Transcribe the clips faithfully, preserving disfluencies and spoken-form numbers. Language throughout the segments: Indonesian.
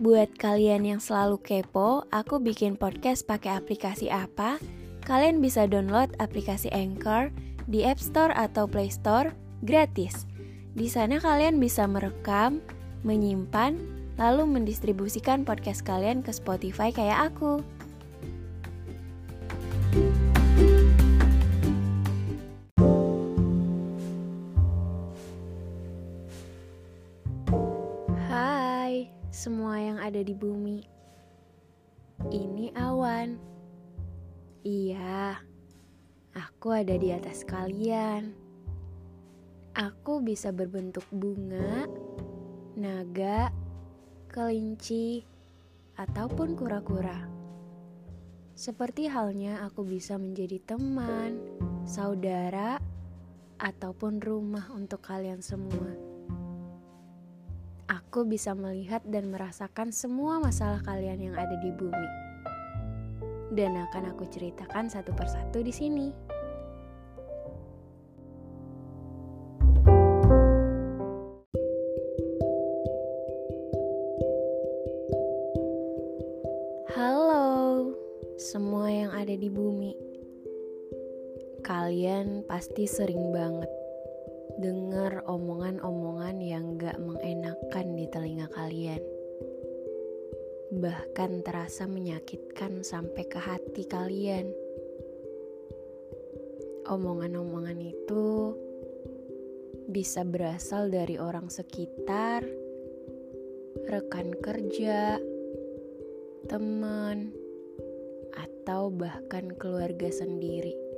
Buat kalian yang selalu kepo, aku bikin podcast pakai aplikasi apa? Kalian bisa download aplikasi Anchor di App Store atau Play Store gratis. Di sana kalian bisa merekam, menyimpan, lalu mendistribusikan podcast kalian ke Spotify kayak aku. Hai, semua yang ada di bumi. Ini awan. Iya, aku ada di atas kalian. Aku bisa berbentuk bunga, naga, kelinci, ataupun kura-kura. Seperti halnya aku bisa menjadi teman, saudara, ataupun rumah untuk kalian semua. Aku bisa melihat dan merasakan semua masalah kalian yang ada di bumi. Dan akan aku ceritakan satu persatu di sini. Halo, semua yang ada di bumi. Kalian pasti sering banget dengar omongan-omongan yang gak mengenakan di telinga kalian. Bahkan terasa menyakitkan sampai ke hati kalian. Omongan-omongan itu bisa berasal dari orang sekitar, rekan kerja, teman, atau bahkan keluarga sendiri.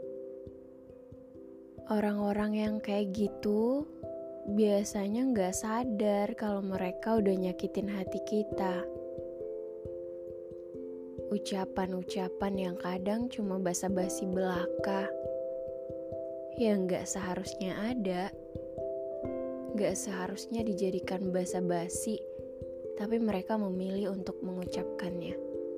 Orang-orang yang kayak gitu biasanya gak sadar kalau mereka udah nyakitin hati kita. Ucapan-ucapan yang kadang cuma basa-basi belaka, yang gak seharusnya ada, gak seharusnya dijadikan basa-basi, tapi mereka memilih untuk mengucapkannya.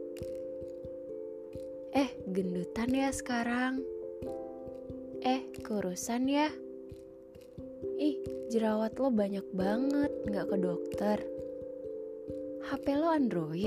Eh, gendutan ya sekarang. Eh, kurusan ya. Ih, jerawat lo banyak banget, gak ke dokter. H P lo Android.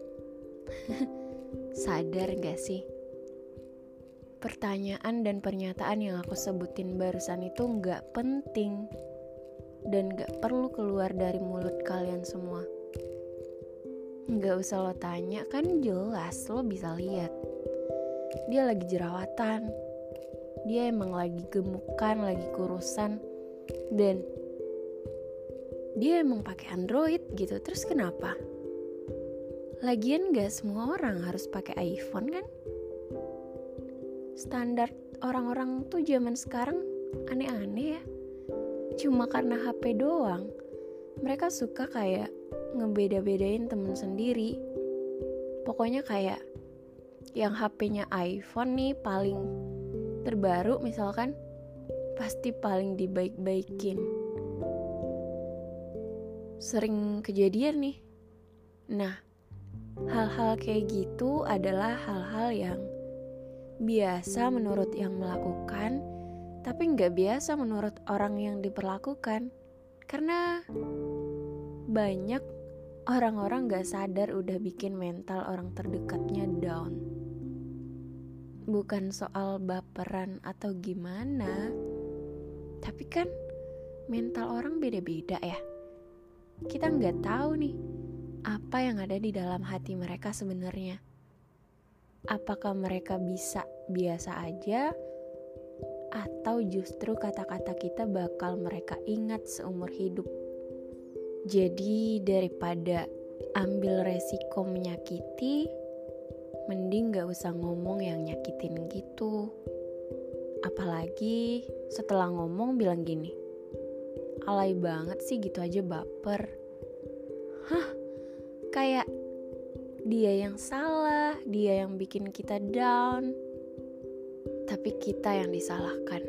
Sadar gak sih? Pertanyaan dan pernyataan yang aku sebutin barusan itu gak penting dan gak perlu keluar dari mulut kalian semua. Gak usah lo tanya, kan jelas lo bisa lihat. Dia lagi jerawatan, dia emang lagi gemukan, lagi kurusan, dan dia emang pakai Android gitu. Terus kenapa? Lagian gak semua orang harus pakai iPhone kan? Standar orang-orang tuh zaman sekarang aneh-aneh ya. Cuma karena H P doang, mereka suka kayak ngebeda-bedain temen sendiri. Pokoknya kayak yang H P-nya iPhone nih paling terbaru misalkan, pasti paling dibaik-baikin. Sering kejadian nih. Nah, hal-hal kayak gitu adalah hal-hal yang biasa menurut yang melakukan, tapi gak biasa menurut orang yang diperlakukan. Karena banyak orang-orang gak sadar udah bikin mental orang terdekatnya down. Bukan soal baperan atau gimana, tapi kan mental orang beda-beda ya. Kita gak tahu nih apa yang ada di dalam hati mereka sebenarnya. Apakah mereka bisa biasa aja, atau justru kata-kata kita bakal mereka ingat seumur hidup. Jadi daripada ambil resiko menyakiti, mending gak usah ngomong yang nyakitin gitu. Apalagi setelah ngomong bilang gini, alay banget sih gitu aja baper. Hah, kayak dia yang salah, dia yang bikin kita down, tapi kita yang disalahkan.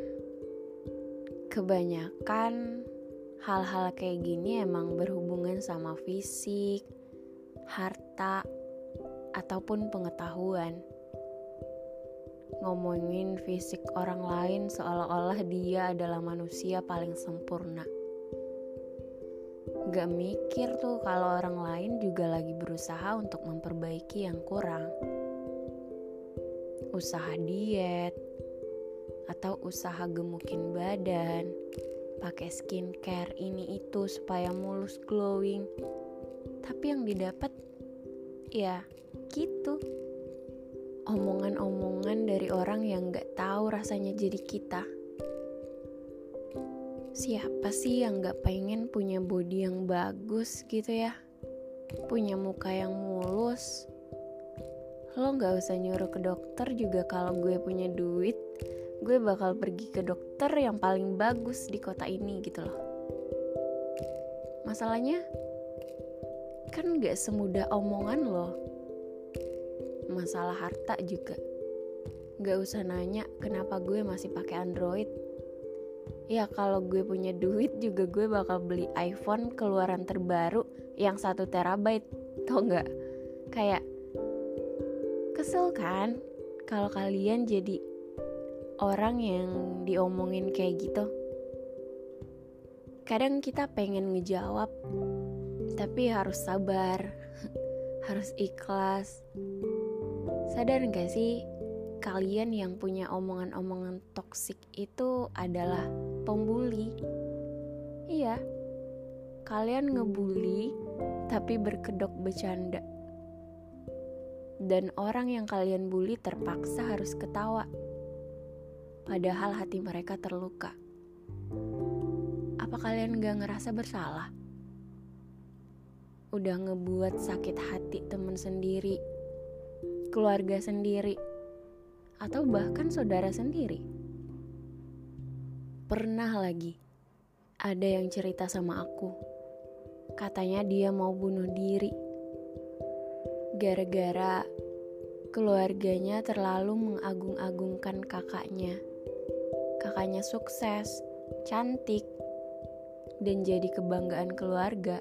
Kebanyakan hal-hal kayak gini emang berhubungan sama fisik, harta, ataupun pengetahuan. Ngomongin fisik orang lain seolah-olah dia adalah manusia paling sempurna. Gak mikir tuh kalau orang lain juga lagi berusaha untuk memperbaiki yang kurang. Usaha diet, atau usaha gemukin badan, pakai skincare ini itu supaya mulus glowing. Tapi yang didapat ya gitu. Omongan-omongan dari orang yang gak tahu rasanya jadi kita. Siapa sih yang gak pengen punya body yang bagus gitu ya? Punya muka yang mulus. Lo gak usah nyuruh ke dokter juga kalau gue punya duit, gue bakal pergi ke dokter yang paling bagus di kota ini gitu loh. Masalahnya kan gak semudah omongan lo. Masalah harta juga. Gak usah nanya kenapa gue masih pakai Android. Ya kalau gue punya duit juga gue bakal beli iPhone keluaran terbaru yang satu terabyte. Tau gak? Kayak kesel kan kalau kalian jadi orang yang diomongin kayak gitu. Kadang kita pengen ngejawab, tapi harus sabar, harus ikhlas. Sadar gak sih, kalian yang punya omongan-omongan toksik itu adalah pembuli. Iya, kalian ngebully tapi berkedok bercanda. Dan orang yang kalian bully terpaksa harus ketawa, padahal hati mereka terluka. Apa kalian gak ngerasa bersalah? Udah ngebuat sakit hati temen sendiri, keluarga sendiri, atau bahkan saudara sendiri. Pernah lagi ada yang cerita sama aku, katanya dia mau bunuh diri gara-gara keluarganya terlalu mengagung-agungkan kakaknya. Kakaknya sukses, cantik, dan jadi kebanggaan keluarga.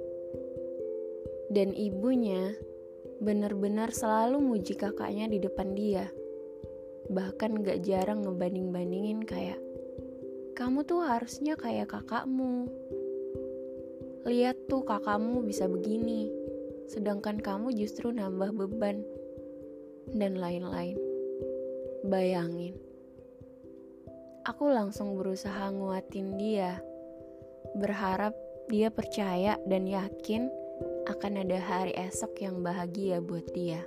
Dan ibunya benar-benar selalu muji kakaknya di depan dia. Bahkan gak jarang ngebanding-bandingin kayak, kamu tuh harusnya kayak kakakmu. Lihat tuh kakakmu bisa begini, sedangkan kamu justru nambah beban. Dan lain-lain. Bayangin. Aku langsung berusaha nguatin dia. Berharap dia percaya dan yakin akan ada hari esok yang bahagia buat dia.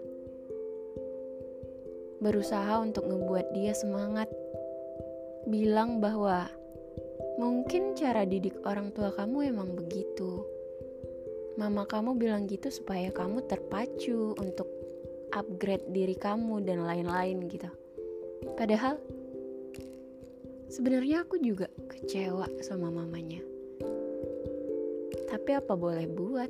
Berusaha untuk ngebuat dia semangat. Bilang bahwa mungkin cara didik orang tua kamu emang begitu. Mama kamu bilang gitu supaya kamu terpacu untuk upgrade diri kamu dan lain-lain gitu. Padahal sebenarnya aku juga kecewa sama mamanya. Tapi apa boleh buat?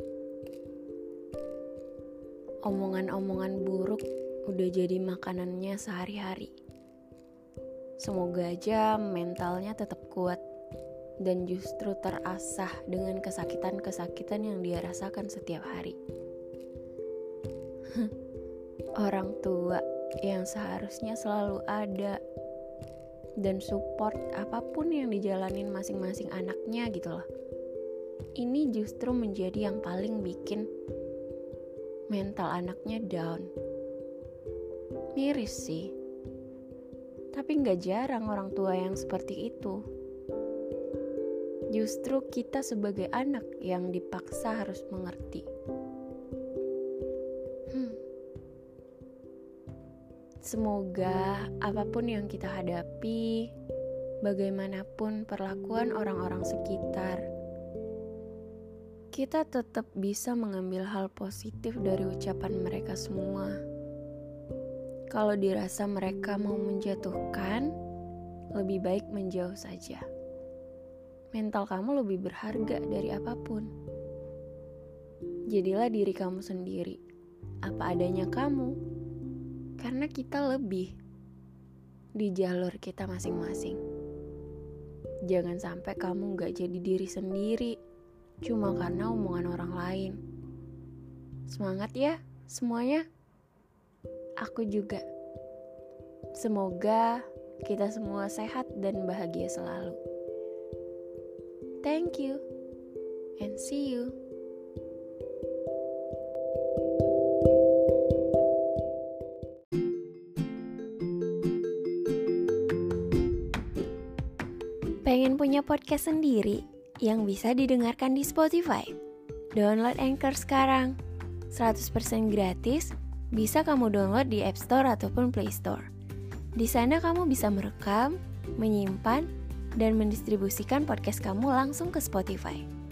Omongan-omongan buruk udah jadi makanannya sehari-hari. Semoga aja mentalnya tetap kuat dan justru terasah dengan kesakitan-kesakitan yang dia rasakan setiap hari. Orang tua yang seharusnya selalu ada dan support apapun yang dijalanin masing-masing anaknya gitu loh. Ini justru menjadi yang paling bikin mental anaknya down. Miris sih, tapi gak jarang orang tua yang seperti itu. Justru kita sebagai anak yang dipaksa harus mengerti. Hmm. Semoga apapun yang kita hadapi, bagaimanapun perlakuan orang-orang sekitar, kita tetap bisa mengambil hal positif dari ucapan mereka semua. Kalau dirasa mereka mau menjatuhkan, lebih baik menjauh saja. Mental kamu lebih berharga dari apapun. Jadilah diri kamu sendiri, apa adanya kamu. Karena kita lebih di jalur kita masing-masing. Jangan sampai kamu gak jadi diri sendiri cuma karena omongan orang lain. Semangat ya semuanya. Aku juga. Semoga kita semua sehat dan bahagia selalu. Thank you. and see you. Pengen punya podcast sendiri yang bisa didengarkan di Spotify? Download Anchor sekarang. seratus persen gratis, bisa kamu download di App Store ataupun Play Store. Di sana kamu bisa merekam, menyimpan, dan mendistribusikan podcast kamu langsung ke Spotify.